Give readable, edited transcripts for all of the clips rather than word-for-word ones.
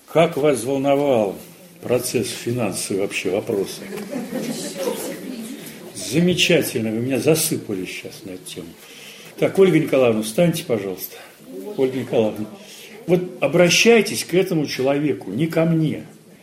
Как вас волновал процесс финансовый вообще вопросы? Замечательно, вы меня засыпали сейчас на эту тему. Так, Ольга Николаевна, встаньте, пожалуйста. Ольга Николаевна, вот обращайтесь к этому человеку, не ко мне.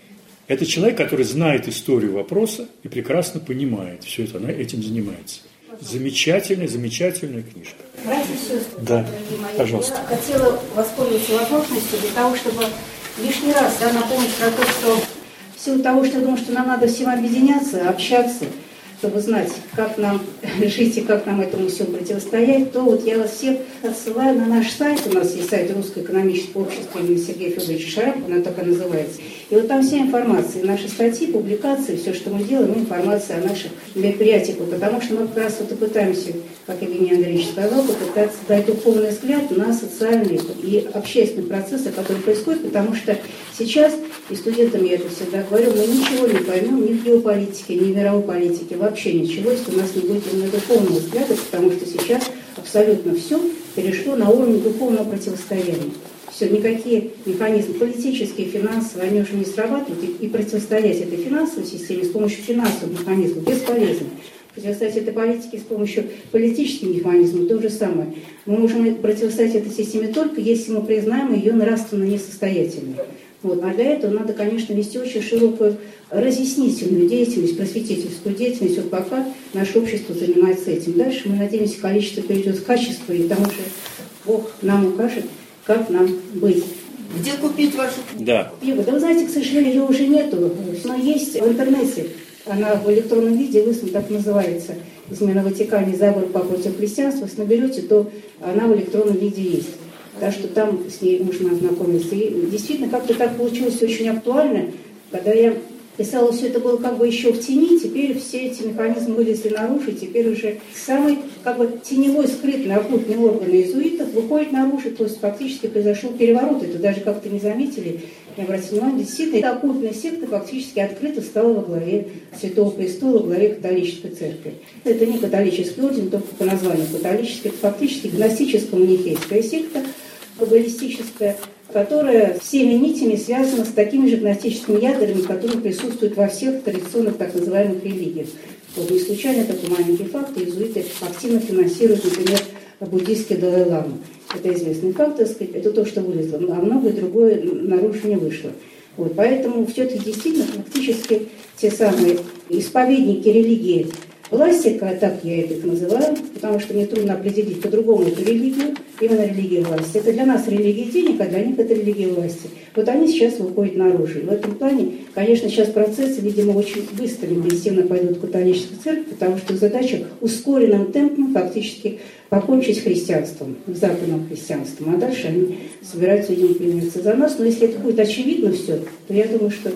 Это человек, который знает историю вопроса и прекрасно понимает все это, она этим занимается. Замечательная, замечательная книжка. Братья и сестры, да, пожалуйста. Я хотела воспользоваться возможностью для того, чтобы лишний раз напомнить про то, что в силу того, что я думаю, что нам надо всем объединяться, общаться, чтобы знать, как нам жить и как нам этому всему противостоять, то вот я вас всех отсылаю на наш сайт. У нас есть сайт Русского экономического общества имени Сергея Федоровича Шарапова, она так и называется. И вот там вся информация, наши статьи, публикации, все, что мы делаем, информация о наших мероприятиях. Вот, потому что мы как раз вот и пытаемся, как Евгений Андреевич сказал, попытаться дать духовный взгляд на социальные и общественные процессы, которые происходят, потому что сейчас, и студентам я это всегда говорю, мы ничего не поймем ни в геополитике, ни в мировой политике, вообще ничего, если у нас не будет именно духовного взгляда, потому что сейчас абсолютно все перешло на уровень духовного противостояния. Все, никакие механизмы политические, финансовые, они уже не срабатывают, и противостоять этой финансовой системе с помощью финансовых механизмов бесполезно. Противостоять этой политике с помощью политических механизмов то же самое. Мы можем противостоять этой системе только если мы признаем ее нравственно несостоятельной. Вот. А для этого надо, конечно, вести очень широкую разъяснительную деятельность, просветительскую деятельность. Вот пока наше общество занимается этим. Дальше, мы надеемся, количество перейдет в качество, и тому же Бог нам укажет, как нам быть. Где купить вашу книгу? Да. Да вы знаете, к сожалению, ее уже нету. Она есть в интернете. Она в электронном виде, выслана, так называется. Измена Ватикане, заговор против христианства. Если наберете, то она в электронном виде есть. Так что там с ней можно ознакомиться. И действительно, как-то так получилось очень актуально. Когда я писала, все это было как бы еще в тени, теперь все эти механизмы вылезли наружу, и теперь уже самый как бы теневой, скрытный, оккультный орган иезуитов выходит наружу, то есть фактически произошел переворот. Это даже как-то не заметили, не обратили внимания. Действительно, эта оккультная секта фактически открыто стала во главе Святого Престола, во главе католической церкви. Это не католический орден, только по названию католический, это фактически гностическо-манихейская секта, каббалистическая, которая всеми нитями связана с такими же гностическими ядрами, которые присутствуют во всех традиционных так называемых религиях. Вот не случайно такой маленький факт, иезуиты активно финансируют, например, буддийский Далай-ламу. Это известный факт, так сказать, это то, что вылезло, а многое другое наружу не вышло. Вот, поэтому все-таки действительно фактически те самые исповедники религии власти, так я их называю, потому что мне трудно определить по-другому эту религию, именно религия власти. Это для нас религия денег, а для них это религия власти. Вот они сейчас выходят наружу. И в этом плане, конечно, сейчас процессы, видимо, очень быстро, интенсивно пойдут в католическую церковь, потому что задача ускоренным темпом фактически покончить с христианством, западным христианством. А дальше они собираются, видимо, приняться за нас. Но если это будет очевидно все, то я думаю, что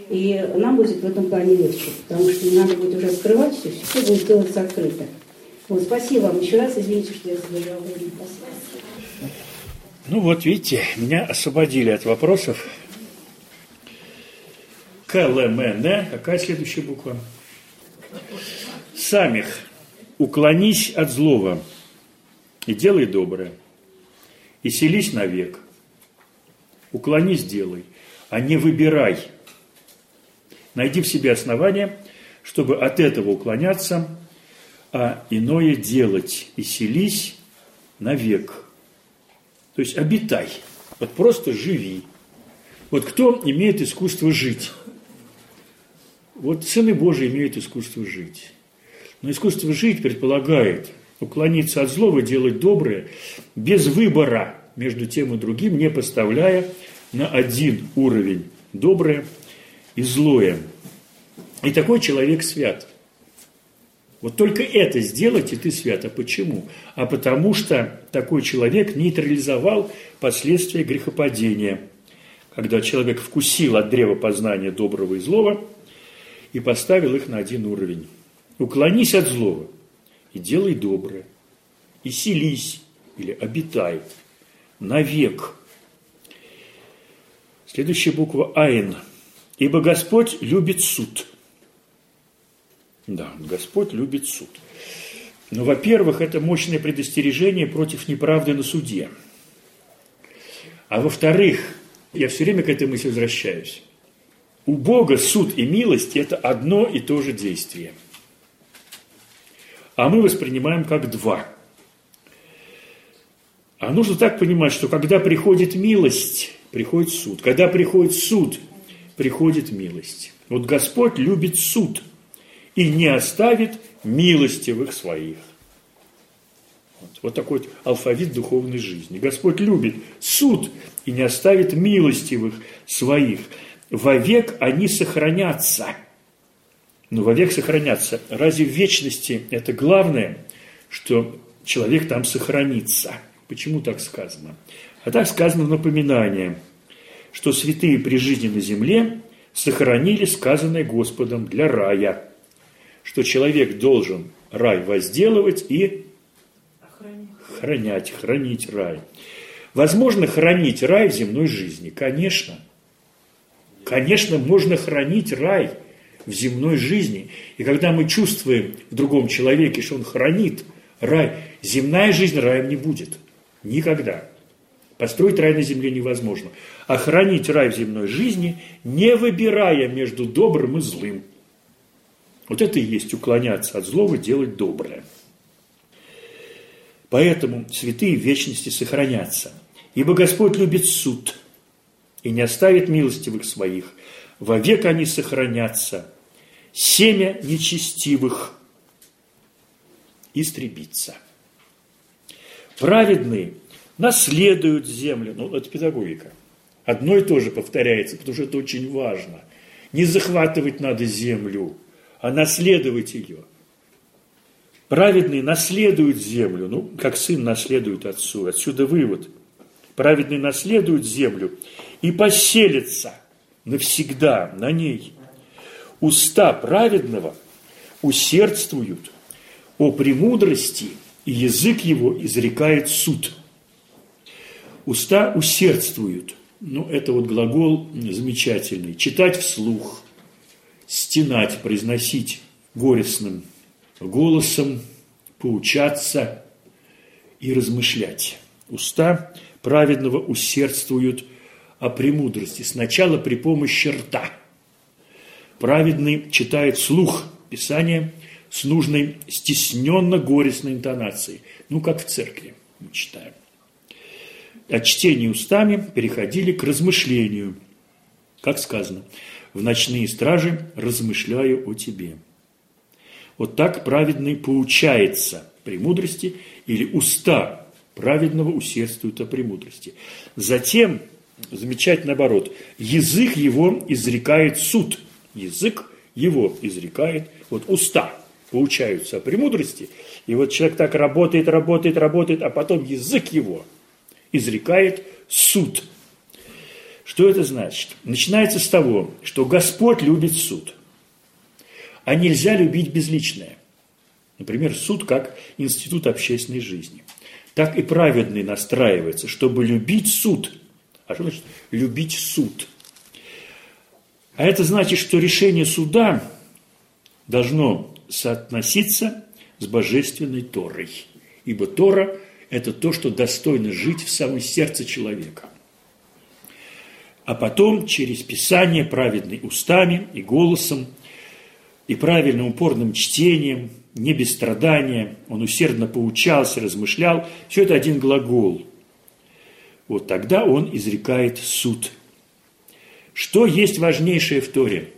и нам будет в этом плане легче, потому что не надо будет уже скрывать все будет делаться открыто. Вот, спасибо вам еще раз, извините, что я задержала время. Ну вот, видите, меня освободили от вопросов. КЛМН, какая следующая буква? Самих, уклонись от злого и делай доброе, и селись навек. Уклонись, делай, а не выбирай. Найди в себе основания, чтобы от этого уклоняться, а иное делать, и селись навек. То есть обитай, вот просто живи. Вот кто имеет искусство жить? Вот сыны Божии имеют искусство жить. Но искусство жить предполагает уклониться от злого, делать доброе, без выбора между тем и другим, не поставляя на один уровень доброе и злое. И такой человек свят. Вот только это сделать, и ты свят. А почему? А потому что такой человек нейтрализовал последствия грехопадения. Когда человек вкусил от древа познания доброго и злого и поставил их на один уровень. Уклонись от злого и делай доброе. И селись, или обитай, навек. Следующая буква Айн. Ибо Господь любит суд. Да, Господь любит суд. Но, во-первых, это мощное предостережение против неправды на суде. А во-вторых, Я все время к этой мысли возвращаюсь. У Бога суд и милость – это одно и то же действие. А мы воспринимаем как два. А нужно так понимать, что когда приходит милость, приходит суд. Когда приходит суд, приходит милость. Вот Господь любит суд и не оставит милостивых своих. Вот такой вот алфавит духовной жизни. Господь любит суд и не оставит милостивых своих. Вовек они сохранятся. Но вовек сохранятся. Разве в вечности это главное, что человек там сохранится? Почему так сказано? А так сказано в напоминание, что святые при жизни на земле сохранили сказанное Господом для рая, что человек должен рай возделывать и хранить рай. Возможно хранить рай в земной жизни? Конечно. Конечно, можно хранить рай в земной жизни. И когда мы чувствуем в другом человеке, что он хранит рай, земная жизнь раем не будет. Никогда. Построить рай на земле невозможно. А хранить рай в земной жизни, не выбирая между добрым и злым. Вот это и есть уклоняться от злого, делать доброе. Поэтому святые в вечности сохранятся. Ибо Господь любит суд и не оставит милостивых своих. Вовек они сохранятся. Семя нечестивых истребится. Праведные наследуют землю. Ну, это педагогика. Одно и то же повторяется, потому что это очень важно. Не захватывать надо землю, а наследовать ее. Праведные наследуют землю, ну, как сын наследует отцу. Отсюда вывод. Праведные наследуют землю и поселятся навсегда на ней. Уста праведного усердствуют о премудрости, и язык его изрекает суд. Уста усердствуют. Ну, это вот глагол замечательный. Читать вслух, стенать, произносить горестным голосом, поучаться и размышлять. Уста праведного усердствуют о премудрости. Сначала при помощи рта. Праведный читает вслух Писание с нужной стесненно-горестной интонацией. Ну, как в церкви мы читаем. От чтения устами переходили к размышлению. Как сказано, в ночные стражи размышляю о тебе. Вот так праведный поучается премудрости, или уста праведного усердствуют о премудрости. Затем, замечательно наоборот, язык его изрекает суд. Язык его изрекает, вот уста поучаются о премудрости, и вот человек так работает, а потом язык его изрекает суд. Что это значит? Начинается с того, что Господь любит суд. А нельзя любить безличное. Например, суд как институт общественной жизни. Так и праведный настраивается, чтобы любить суд. А что значит любить суд? А это значит, что решение суда должно соотноситься с божественной Торой. Ибо Тора – это то, что достойно жить в самом сердце человека. А потом через Писание, праведный устами и голосом, и правильным упорным чтением, не без страдания, он усердно поучался, размышлял. Все это один глагол. Вот тогда он изрекает суд. Что есть важнейшее в Торе?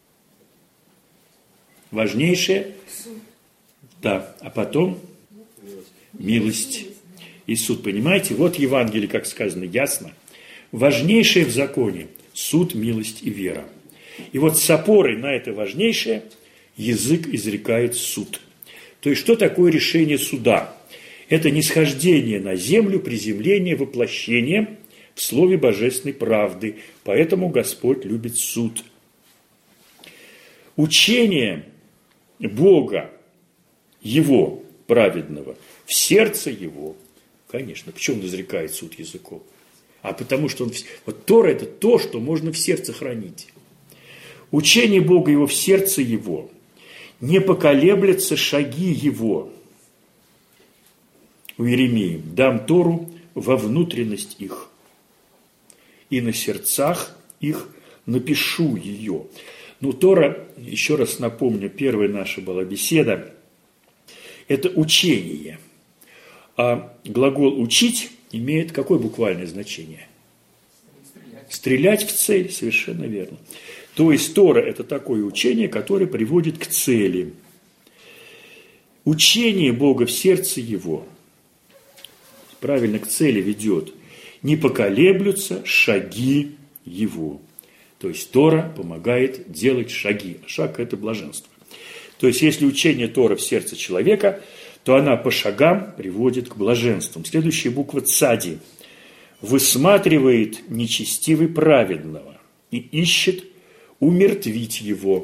Важнейшее? Да. А потом милость и суд. Понимаете? Вот Евангелие, как сказано, ясно. Важнейшее в законе – суд, милость и вера. И вот с опорой на это важнейшее язык изрекает суд. То есть, что такое решение суда? Это нисхождение на землю, приземление, воплощение в слове божественной правды. Поэтому Господь любит суд. Учение Бога, Его праведного, в сердце Его, конечно. Почему он изрекает суд языком? А потому что вот Тора – это то, что можно в сердце хранить. Учение Бога Его в сердце Его. Не поколеблятся шаги Его. У Иеремии. Дам Тору во внутренность их. и на сердцах их напишу ее». Ну, Тора, еще раз напомню, первая наша была беседа, это учение. А глагол «учить» имеет какое буквальное значение? Стрелять в цель, совершенно верно. То есть Тора – это такое учение, которое приводит к цели. Учение Бога в сердце его, правильно, к цели ведет. Не поколеблются шаги его. То есть Тора помогает делать шаги. Шаг – это блаженство. То есть если учение Тора в сердце человека, то она по шагам приводит к блаженству. Следующая буква «цади». «Высматривает нечестивый праведного и ищет умертвить его».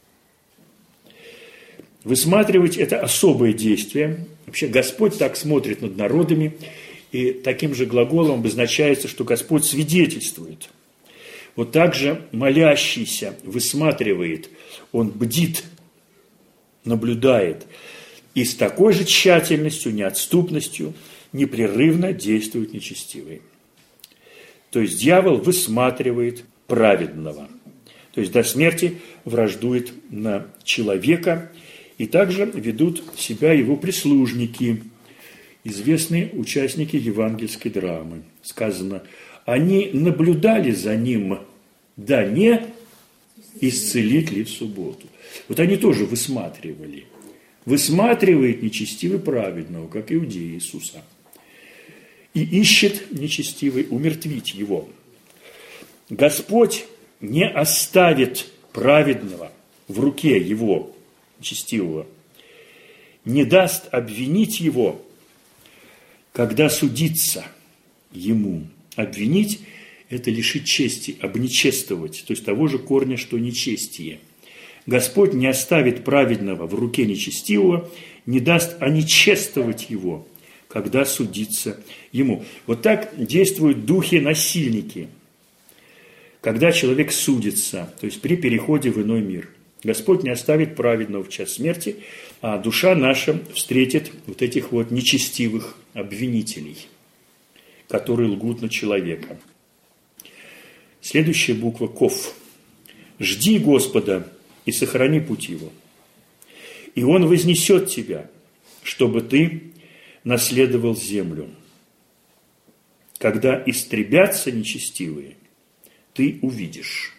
Высматривать – это особое действие. Вообще Господь так смотрит над народами, и таким же глаголом обозначается, что Господь свидетельствует. Вот так же молящийся высматривает, он бдит, наблюдает, и с такой же тщательностью, неотступностью непрерывно действуют нечестивые. То есть дьявол высматривает праведного, то есть до смерти враждует на человека, и также ведут себя его прислужники, известные участники евангельской драмы. Сказано, они наблюдали за ним, да не исцелит ли в субботу. Вот они тоже высматривали. Высматривает нечестивый праведного, как иудеи Иисуса. И ищет нечестивый умертвить его. Господь не оставит праведного в руке его, нечестивого, не даст обвинить его, когда судится ему. Обвинить – это лишить чести, обнечествовать, то есть того же корня, что нечестие. Господь не оставит праведного в руке нечестивого, не даст онечествовать его, когда судится ему. Вот так действуют духи-насильники, когда человек судится, то есть при переходе в иной мир. Господь не оставит праведного в час смерти, а душа наша встретит вот этих вот нечестивых обвинителей, которые лгут на человека. Следующая буква «ков». «Жди Господа и сохрани путь его, и Он вознесет тебя, чтобы ты наследовал землю. Когда истребятся нечестивые, ты увидишь».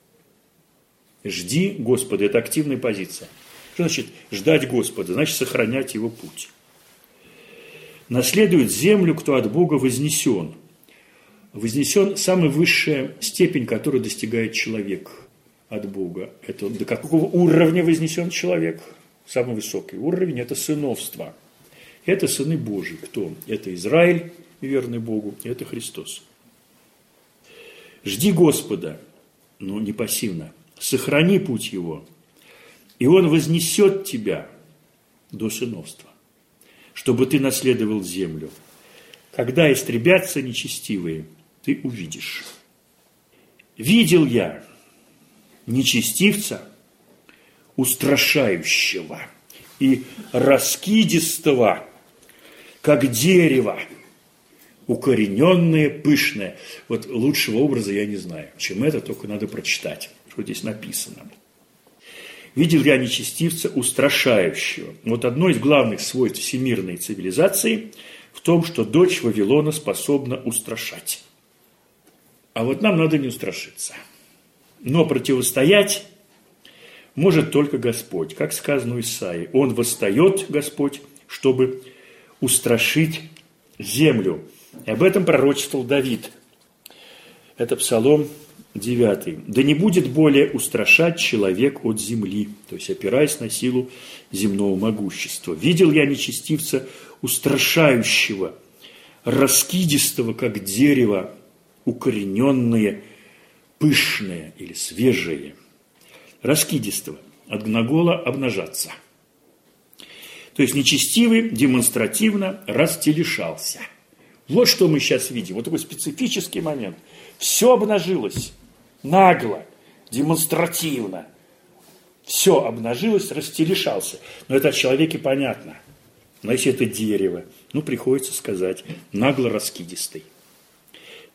Жди Господа – это активная позиция. Что значит ждать Господа? Значит сохранять Его путь. Наследует землю, кто от Бога вознесен. Вознесен – самая высшая степень, которую достигает человек от Бога. Это до какого уровня вознесен человек? Самый высокий уровень – это сыновство. Это сыны Божьи. Кто? Это Израиль, верный Богу, это Христос. Жди Господа, но не пассивно. Сохрани путь Его, и Он вознесет тебя до сыновства, чтобы ты наследовал землю. Когда истребятся нечестивые, ты увидишь. Видел я нечестивца, устрашающего и раскидистого, как дерево, укорененное, пышное. Вот лучшего образа я не знаю, чем это, только надо прочитать, что здесь написано. Видел я нечестивца, устрашающего. Вот одно из главных свойств всемирной цивилизации в том, что дочь Вавилона способна устрашать. А вот нам надо не устрашиться. Но противостоять может только Господь. Как сказано у Исаии, Он восстает, Господь, чтобы устрашить землю. И об этом пророчествовал Давид. Это Псалом 9. «Да не будет более устрашать человек от земли», то есть опираясь на силу земного могущества. «Видел я нечестивца устрашающего, раскидистого, как дерево, укорененное, пышное или свежее». Раскидистого от глагола «обнажаться». То есть нечестивый демонстративно растелешался. Вот что мы сейчас видим. Вот такой специфический момент. Все обнажилось. Нагло, демонстративно. Все обнажилось, растелешался. Но это о человеке понятно. Но если это дерево, приходится сказать нагло раскидистый.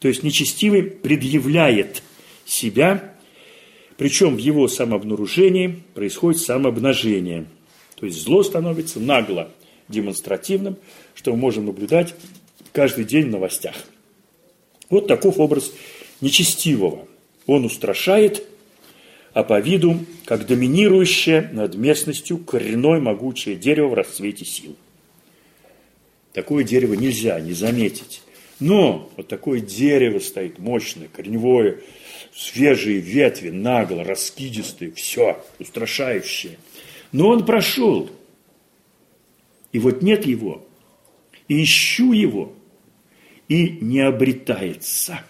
То есть нечестивый предъявляет себя, причем в его самообнаружении происходит самообнажение. То есть зло становится нагло демонстративным, что мы можем наблюдать каждый день в новостях. Вот таков образ нечестивого. Он устрашает, а по виду, как доминирующее над местностью коренное могучее дерево в расцвете сил. Такое дерево нельзя не заметить. Но вот такое дерево стоит мощное, корневое, свежие ветви, нагло, раскидистые, все, устрашающее. Но он прошел, и вот нет его, и ищу его, и не обретается.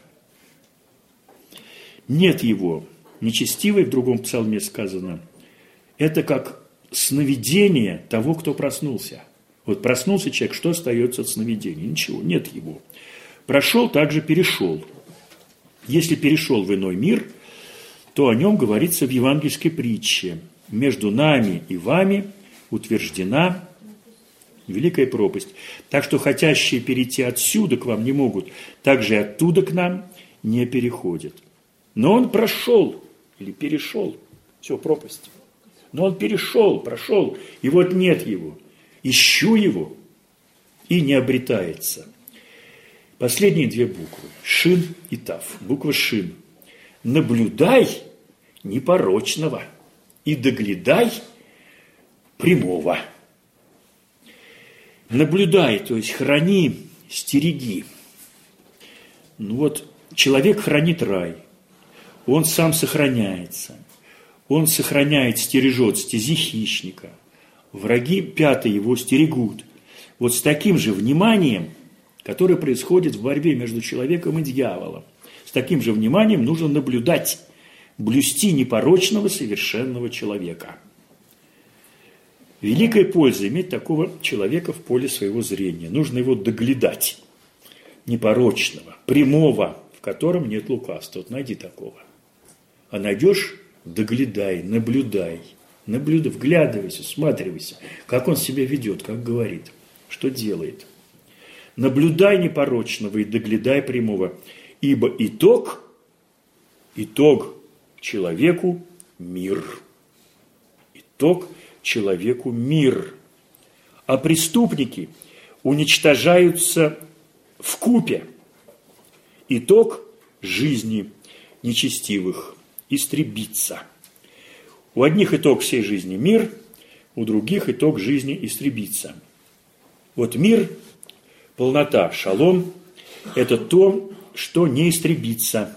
Нет его. Нечестивый, в другом псалме сказано, это как сновидение того, кто проснулся. Вот проснулся человек, что остается от сновидения? Ничего, нет его. Прошел, также перешел. Если перешел в иной мир, то о нем говорится в евангельской притче. Между нами и вами утверждена великая пропасть. Так что хотящие перейти отсюда к вам не могут, так же и оттуда к нам не переходят. Но он прошел или перешел, все, пропасть. Но он перешел, прошел, и вот нет его. Ищу его, и не обретается. Последние две буквы, шин и тав. Буква шин. Наблюдай непорочного и доглядай прямого. Наблюдай, то есть храни, стереги. Ну вот человек хранит рай, он сам сохраняется, он сохраняет, стережет стези хищника. Враги пятые его стерегут. Вот с таким же вниманием, которое происходит в борьбе между человеком и дьяволом, с таким же вниманием нужно наблюдать, блюсти непорочного совершенного человека. Великая польза иметь такого человека в поле своего зрения. Нужно его доглядать, непорочного, прямого, в котором нет лукавства. Вот найди такого. А найдешь – доглядай, наблюдай, вглядывайся, всматривайся, как он себя ведет, как говорит, что делает. Наблюдай непорочного и доглядай прямого, ибо итог человеку – мир. Итог человеку – мир. А преступники уничтожаются вкупе. Итог жизни нечестивых истребится. У одних итог всей жизни – мир, у других итог жизни истребится. Вот мир, полнота, шалом – это то, что не истребится,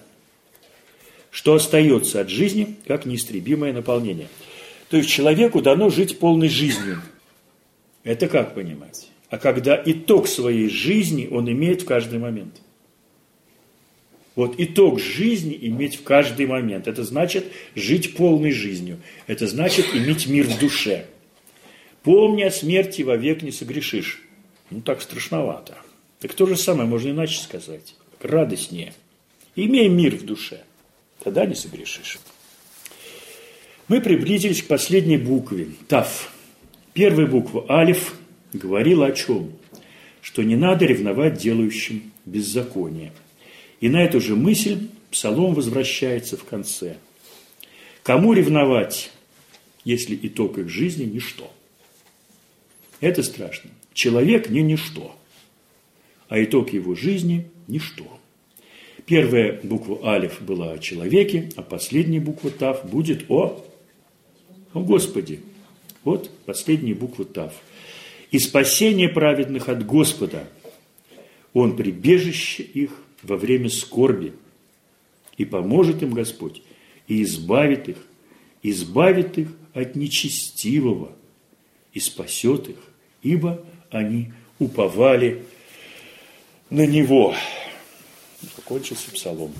что остается от жизни, как неистребимое наполнение. То есть человеку дано жить полной жизнью. Это как понимать? А когда итог своей жизни он имеет в каждый момент. Вот итог жизни иметь в каждый момент. Это значит жить полной жизнью. Это значит иметь мир в душе. Помни о смерти, вовек не согрешишь. Ну так страшновато. Так то же самое можно иначе сказать. Радостнее. Имей мир в душе. Тогда не согрешишь. Мы приблизились к последней букве. Тав. Первая буква Алиф говорила о чем? Что не надо ревновать делающим беззаконие. И на эту же мысль Псалом возвращается в конце. Кому ревновать, если итог их жизни – ничто? Это страшно. Человек не ничто, а итог его жизни – ничто. Первая буква Алиф была о человеке, а последняя буква Тав будет о Господе. Вот последняя буква Тав. И спасение праведных от Господа. Он прибежище их во время скорби. И поможет им Господь, и избавит их от нечестивого, и спасет их, ибо они уповали на Него. Закончился Псалом.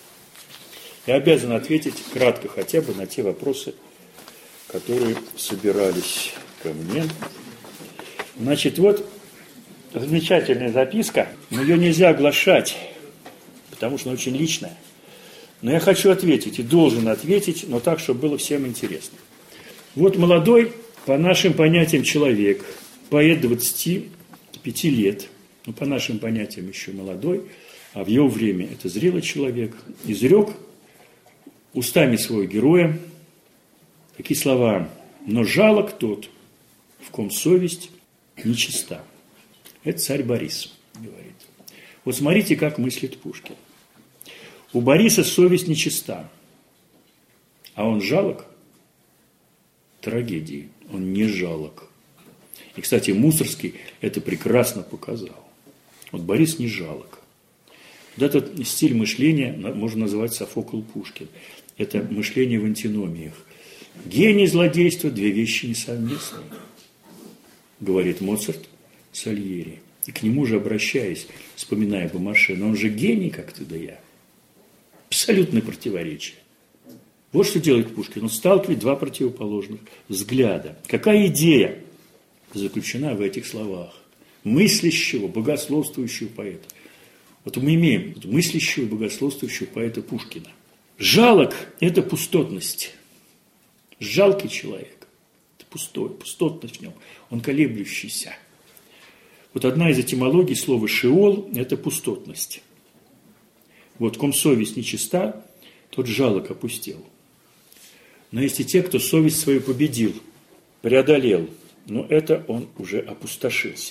Я обязан ответить кратко хотя бы на те вопросы, которые собирались ко мне. Значит, вот замечательная записка, но ее нельзя оглашать, потому что она очень личная. Но я хочу ответить и должен ответить, но так, чтобы было всем интересно. Вот молодой, по нашим понятиям, человек, поэт 25 лет, ну, по нашим понятиям еще молодой, а в его время это зрелый человек, изрек устами своего героя такие слова: «Но жалок тот, в ком совесть нечиста». Это царь Борис говорит. Вот смотрите, как мыслит Пушкин. У Бориса совесть нечиста, а он жалок? Трагедии. Он не жалок. И, кстати, Мусоргский это прекрасно показал. Вот Борис не жалок. Вот этот стиль мышления можно назвать Софокл Пушкин. Это мышление в антиномиях. Гений и злодейство – две вещи несовместные, говорит Моцарт Сальери. И к нему же обращаясь, вспоминая Бомаше, но он же гений, как ты да я. Абсолютное противоречие. Вот что делает Пушкин. Он сталкивает два противоположных взгляда. Какая идея заключена в этих словах? Мыслящего, богословствующего поэта. Вот мы имеем мыслящего, богословствующего поэта Пушкина. Жалок – это пустотность. Жалкий человек – это пустой, пустотность в нем. Он колеблющийся. Вот одна из этимологий слова «шеол» – это пустотность. Вот ком совесть нечиста, тот жалок опустел. Но есть и те, кто совесть свою победил, преодолел, но это он уже опустошился.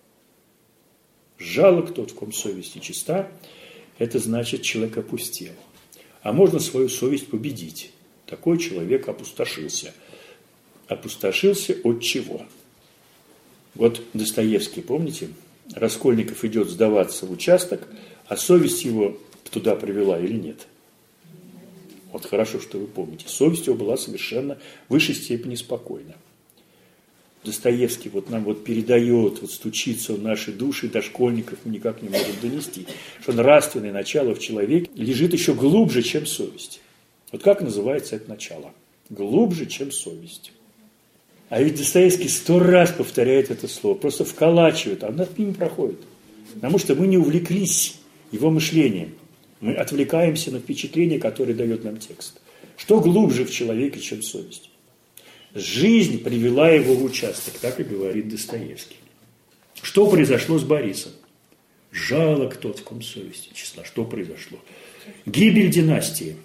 Жалок тот, в ком совесть нечиста, это значит, человек опустел. А можно свою совесть победить. Такой человек опустошился. Опустошился от чего? Вот Достоевский, помните? Раскольников идет сдаваться в участок, а совесть его туда привела или нет? Вот хорошо, что вы помните. Совесть его была совершенно в высшей степени спокойна. Достоевский вот нам вот передает, вот стучится в наши души, до школьников мы никак не можем донести, что нравственное начало в человеке лежит еще глубже, чем совесть. Вот как называется это начало? Глубже, чем совесть. А ведь Достоевский 100 раз повторяет это слово, просто вколачивает, а над ним проходит. Потому что мы не увлеклись его мышлением. Мы отвлекаемся на впечатление, которое дает нам текст. Что глубже в человеке, чем совесть? Жизнь привела его в участок, так и говорит Достоевский. Что произошло с Борисом? Жалок тот, в ком совести числа. Что произошло? Гибель династии.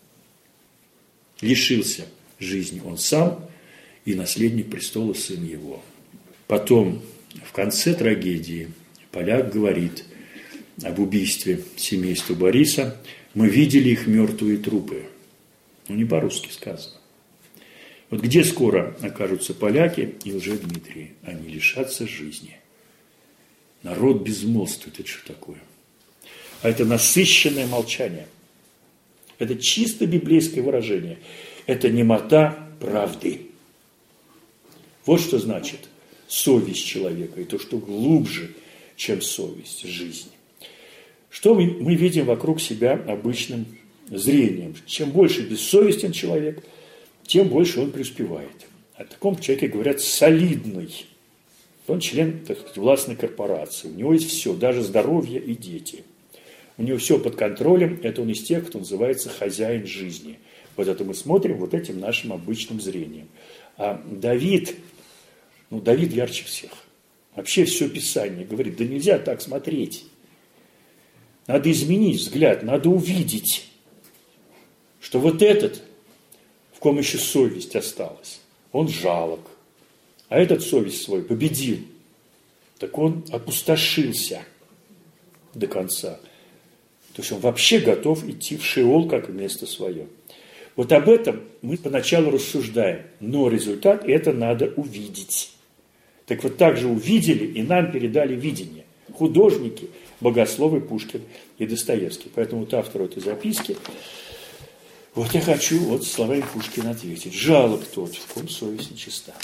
Лишился жизни он сам и наследник престола сын его. Потом, в конце трагедии, поляк говорит об убийстве семейства Бориса. Мы видели их мертвые трупы. Ну, не по-русски сказано. Вот где скоро окажутся поляки и Лжедмитрий? Они лишатся жизни. Народ безмолвствует. Это что такое? А это насыщенное молчание. Это чисто библейское выражение. Это немота правды. Вот что значит совесть человека. И то, что глубже, чем совесть, жизнь. Что мы видим вокруг себя обычным зрением? Чем больше бессовестен человек, тем больше он преуспевает. О таком человеке говорят солидный. Он член, так сказать, властной корпорации. У него есть все, даже здоровье и дети. У него все под контролем. Это он из тех, кто называется хозяин жизни. Вот это мы смотрим вот этим нашим обычным зрением. А Давид, Давид ярче всех. Вообще все Писание говорит, да нельзя так смотреть. Надо изменить взгляд, надо увидеть, что вот этот, в ком еще совесть осталась, он жалок. А этот совесть свой победил. Так он опустошился до конца. То есть он вообще готов идти в Шеол как место свое. Вот об этом мы поначалу рассуждаем. Но результат это надо увидеть. Так вот так же увидели и нам передали видение. Художники, богословы Пушкин и Достоевский. Поэтому вот автору этой записки вот я хочу вот словами Пушкина ответить. Жалок тот, в ком совесть нечиста.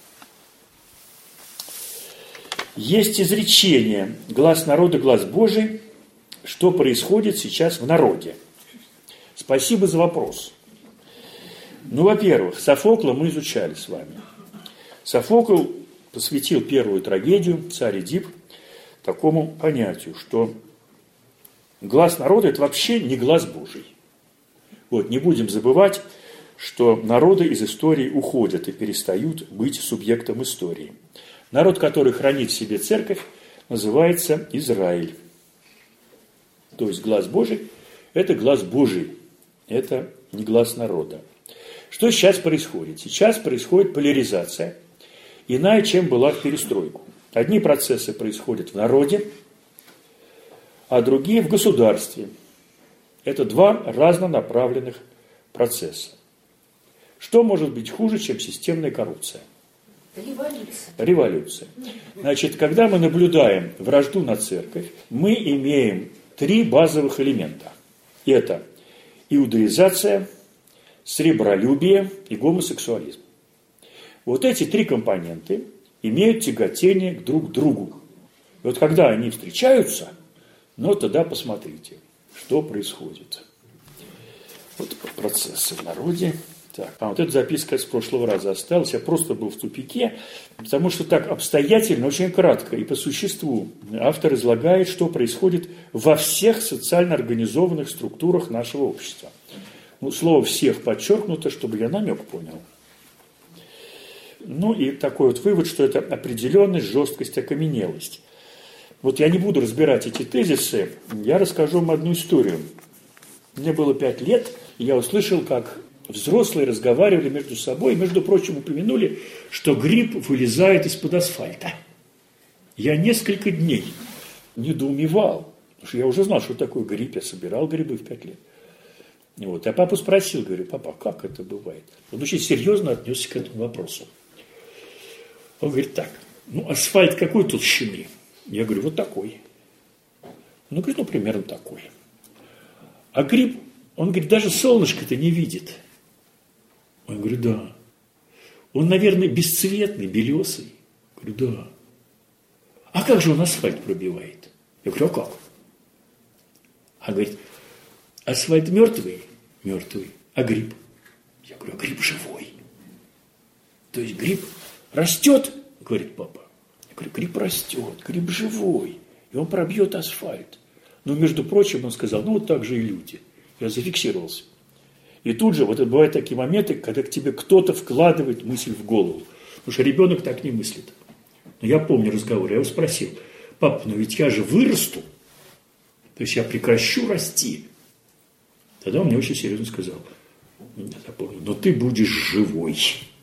Есть изречение «Глаз народа, глаз Божий», что происходит сейчас в народе. Спасибо за вопрос. Во-первых, Софокла мы изучали с вами. Софокл посвятил первую трагедию «Царь Эдип» такому понятию, что глаз народа – это вообще не глаз Божий. Вот, не будем забывать, что народы из истории уходят и перестают быть субъектом истории. Народ, который хранит в себе церковь, называется Израиль. То есть глаз Божий – это глаз Божий, это не глаз народа. Что сейчас происходит? Сейчас происходит поляризация, иная, чем была в перестройку. Одни процессы происходят в народе, а другие в государстве. Это два разнонаправленных процесса. Что может быть хуже, чем системная коррупция? Революция. Значит, когда мы наблюдаем вражду на церковь, мы имеем три базовых элемента. Это иудаизация, сребролюбие и гомосексуализм. Вот эти три компоненты имеют тяготение друг к другу. И вот когда они встречаются, тогда посмотрите, что происходит. Вот процессы в народе. Так, вот эта записка с прошлого раза осталась. Я просто был в тупике, потому что так обстоятельно, очень кратко и по существу автор излагает, что происходит во всех социально организованных структурах нашего общества. Слово «всех» подчеркнуто, чтобы я намек понял. И такой вот вывод, что это определенность, жесткость, окаменелость. Вот я не буду разбирать эти тезисы, я расскажу вам одну историю. Мне было 5 лет, и я услышал, как взрослые разговаривали между собой, и, между прочим, упомянули, что гриб вылезает из-под асфальта. Я несколько дней недоумевал, потому что я уже знал, что такое гриб, я собирал грибы в 5 лет. Я папу спросил, говорю: папа, как это бывает? Он очень серьезно отнесся к этому вопросу. Он говорит: так, асфальт какой толщины? Я говорю: вот такой. Он говорит: примерно такой. А гриб, он говорит, даже солнышко-то не видит. Я говорю: да. Он, наверное, бесцветный, белесый. Я говорю: да. А как же он асфальт пробивает? Я говорю: а как? А говорит: асфальт мертвый? Мертвый. А гриб? Я говорю: а гриб живой. То есть гриб растет, говорит папа. Я говорю: гриб растет, гриб живой. И он пробьет асфальт. Но, между прочим, он сказал: вот так же и люди. Я зафиксировался. И тут же, бывают такие моменты, когда к тебе кто-то вкладывает мысль в голову. Потому что ребенок так не мыслит. Но я помню разговор, я его спросил: папа, ведь я же вырасту. То есть я прекращу расти. Тогда он мне очень серьезно сказал: я запомнил, но ты будешь живой.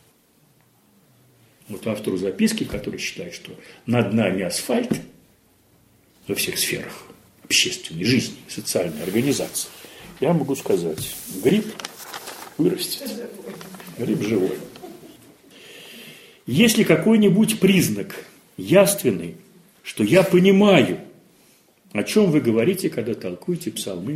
Вот автору записки, который считает, что над нами асфальт во всех сферах общественной жизни, социальной организации, я могу сказать: гриб вырастет, гриб живой. Есть ли какой-нибудь признак явственный, что я понимаю, о чем вы говорите, когда толкуете псалмы?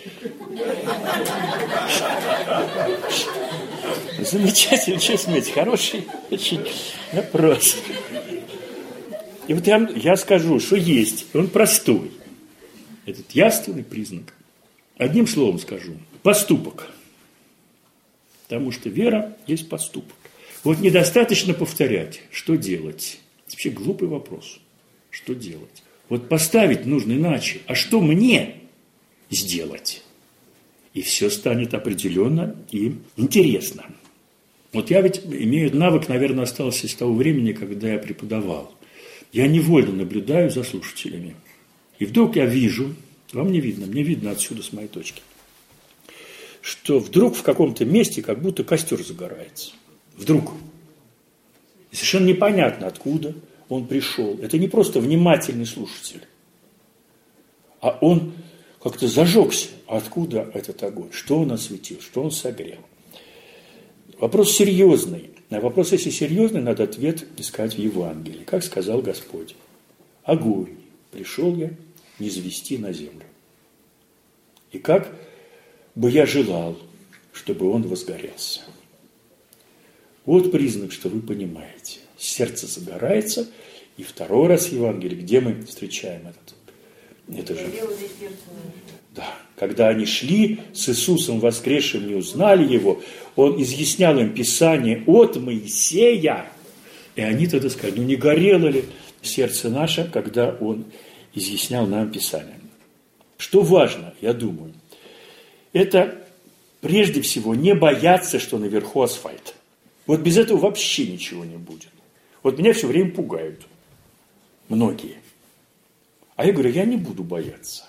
Замечательно, что смеете, хороший очень вопрос. И вот я скажу, что есть, он простой, этот явственный признак. Одним словом скажу: поступок. Потому что вера есть поступок. Вот недостаточно повторять, что делать. Это вообще глупый вопрос. Что делать? Вот поставить нужно иначе. А что мне сделать? И все станет определенно и интересно. Вот я ведь имею навык, наверное, остался из того времени, когда я преподавал. Я невольно наблюдаю за слушателями. И вдруг я вижу, вам не видно, мне видно отсюда с моей точки, что вдруг в каком-то месте как будто костер загорается. Вдруг. И совершенно непонятно, откуда он пришел. Это не просто внимательный слушатель, а он как-то зажегся. А откуда этот огонь? Что он осветил? Что он согрел? Вопрос серьезный. На вопрос, если серьезный, надо ответ искать в Евангелии. Как сказал Господь: огонь пришел я низвести на землю. И как бы я желал, чтобы он возгорелся. Вот признак, что вы понимаете. Сердце загорается. И второй раз в Евангелии, где мы встречаем это же. Да. Когда они шли с Иисусом воскресшим, не узнали его, он изъяснял им Писание от Моисея. И они тогда сказали: не горело ли сердце наше, когда он изъяснял нам Писание? Что важно, я думаю, это прежде всего не бояться, что наверху асфальт. Вот без этого вообще ничего не будет. Вот меня все время пугают многие. А я говорю: я не буду бояться.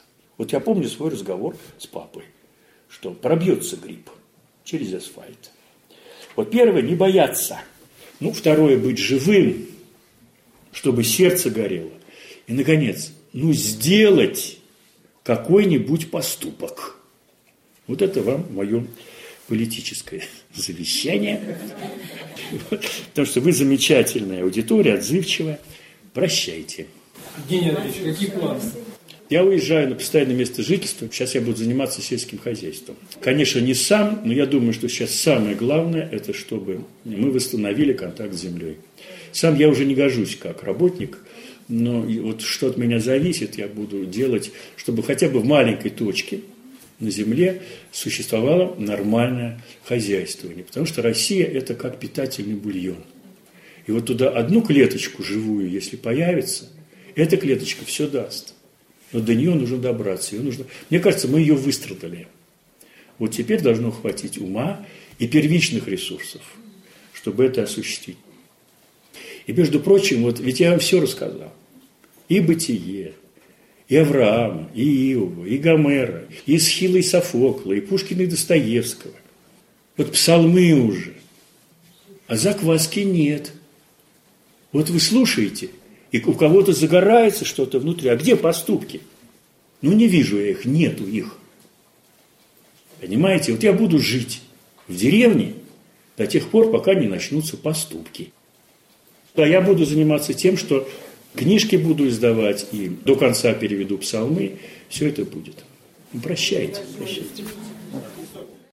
Вот я помню свой разговор с папой, что пробьется грипп через асфальт. Вот первое, не бояться. Ну, второе, быть живым, чтобы сердце горело. И, наконец, сделать какой-нибудь поступок. Вот это вам мое политическое завещание. Потому что вы замечательная аудитория, отзывчивая. Прощайте. Евгений Андреевич, какие планы? Я уезжаю на постоянное место жительства. Сейчас я буду заниматься сельским хозяйством. Конечно, не сам, но я думаю, что сейчас самое главное, это чтобы мы восстановили контакт с землей. Сам я уже не гожусь как работник, но вот что от меня зависит, я буду делать, чтобы хотя бы в маленькой точке на земле существовало нормальное хозяйствование. Потому что Россия – это как питательный бульон. И вот туда одну клеточку живую, если появится, эта клеточка все даст. Но до нее нужно добраться. Мне кажется, мы ее выстрадали. Вот теперь должно хватить ума и первичных ресурсов, чтобы это осуществить. И, между прочим, вот ведь я вам все рассказал. И Бытие, и Авраама, и Иова, и Гомера, и Эсхила, и Софокла, и Пушкина, и Достоевского. Вот псалмы уже. А закваски нет. Вот вы слушаете, и у кого-то загорается что-то внутри. А где поступки? Не вижу я их, нету их. Понимаете? Вот я буду жить в деревне до тех пор, пока не начнутся поступки. А я буду заниматься тем, что книжки буду издавать и до конца переведу псалмы. Все это будет. Прощайте.